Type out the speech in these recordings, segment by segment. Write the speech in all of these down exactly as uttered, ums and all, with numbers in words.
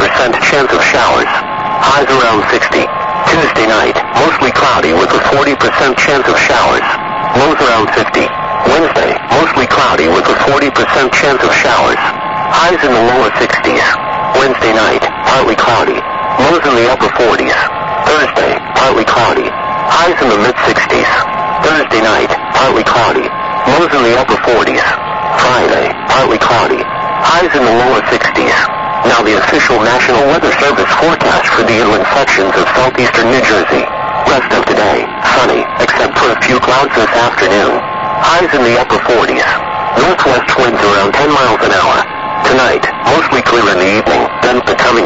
percent chance of showers. Highs around sixty. Tuesday night, mostly cloudy with a forty percent chance of showers. Lows around fifty. Wednesday, mostly cloudy with a forty percent chance of showers. Highs in the lower sixties. Wednesday night, partly cloudy. Lows in the upper forties. Thursday, partly cloudy. Highs in the mid-sixties. Thursday night, partly cloudy. Lows in the upper forties. Friday, partly cloudy. Highs in the lower sixties. Now the official National Weather Service forecast for the inland sections of southeastern New Jersey. Rest of today, sunny, except for a few clouds this afternoon. Highs in the upper forties. Northwest winds around ten miles an hour. Tonight, mostly clear in the evening, then becoming...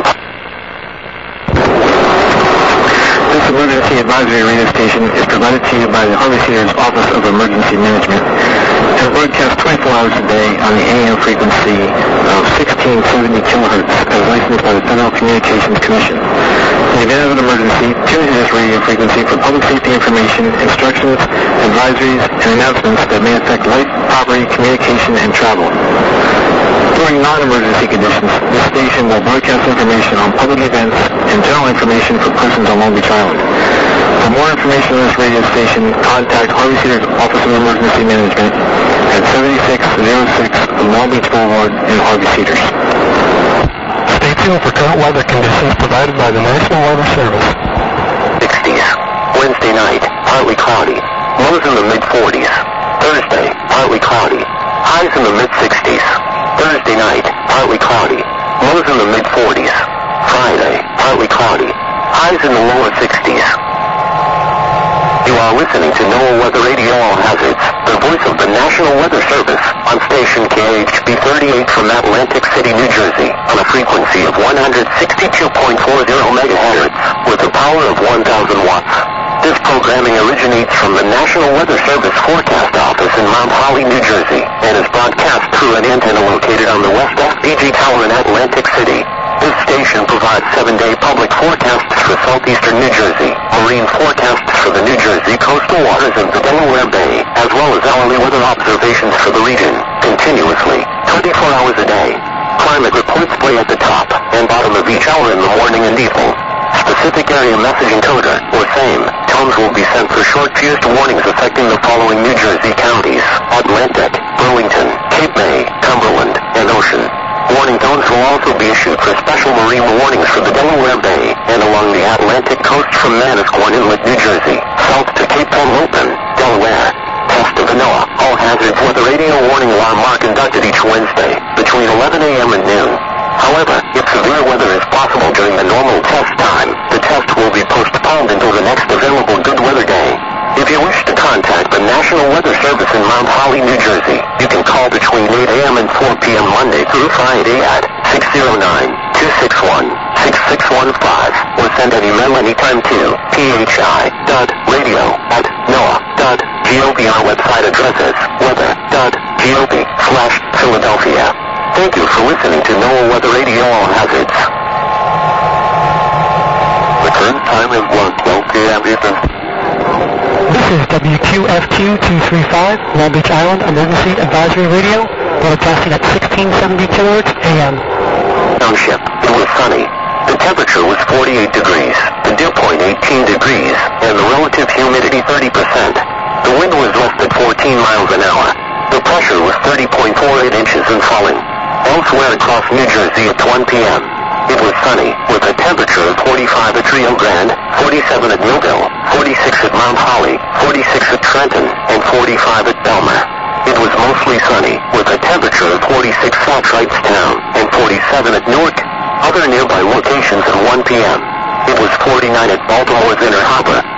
This emergency advisory radio station is provided to you by the Harvey Cedars Office of Emergency Management and broadcast twenty-four hours a day on the A M frequency of sixteen seventy kilohertz as licensed by the Federal Communications Commission. In the event of an emergency, tune in this radio frequency for public safety information, instructions, advisories, and announcements that may affect life, property, communication, and travel. During non-emergency conditions, this station will broadcast information on public events and general information for persons on Long Beach Island. For more information on this radio station, contact Harvey Cedars Office of Emergency Management at seventy-six oh six Long Beach Boulevard in Harvey Cedars. Stay tuned for current weather conditions provided by the National Weather Service. sixties. Wednesday night, partly cloudy. Lows in the mid-forties. Thursday, partly cloudy. Highs in the mid-sixties. Thursday night, partly cloudy. Lows in the mid-forties. Friday, partly cloudy. Highs in the lower sixties. You are listening to NOAA Weather Radio All Hazards, the voice of the National Weather Service, on station K H B thirty-eight from Atlantic City, New Jersey, on a frequency of one hundred sixty-two point four zero megahertz, with a power of one thousand watts. This programming originates from the National Weather Service Forecast Office in Mount Holly, New Jersey, and is broadcast through an antenna located on the West F B G Tower in Atlantic City. This station provides seven-day public forecasts for southeastern New Jersey, marine forecasts for the New Jersey coastal waters and the Delaware Bay, as well as hourly weather observations for the region, continuously, twenty-four hours a day. Climate reports play at the top and bottom of each hour in the morning and evening. Specific area message encoder, or SAME, tones will be sent for short-fused warnings affecting the following New Jersey counties: Atlantic, Burlington, Cape May, Cumberland, and Ocean. Warning tones will also be issued for special marine warnings for the Delaware Bay and along the Atlantic coast from Manasquan Inlet, New Jersey, south to Cape Henlopen, Delaware. Test of the NOAA All Hazards Weather Radio Warning Alarm are conducted each Wednesday between eleven a.m. and noon. However, if severe weather is possible during the normal test time, the test will be postponed until the next available good weather day. If you wish to contact the National Weather Service in Mount Holly, New Jersey, you can call between eight a.m. and four p.m. Monday through Friday at six oh nine, two six one, six six one five or send an email anytime to phi.radio at noaa.gov. Our website address is weather.gov slash Philadelphia. Thank you for listening to NOAA Weather Radio All Hazards. The current time is one twelve p.m. Eastern. This is W Q F Q two thirty-five, Long Beach Island Emergency Advisory Radio, broadcasting at sixteen seventy kilohertz A M. Township. It was sunny. The temperature was forty-eight degrees, the dew point eighteen degrees, and the relative humidity thirty percent. The wind was less than fourteen miles an hour. The pressure was thirty point four eight inches and falling. Elsewhere across New Jersey at one p.m. It was sunny, with a temperature of forty-five at Rio Grande, forty-seven at Millville, forty-six at Mount Holly, forty-six at Trenton, and forty-five at Belmer. It was mostly sunny, with a temperature of forty-six at Wrightstown, and forty-seven at Newark. Other nearby locations at one p.m. It was forty-nine at Baltimore's Inner Harbor,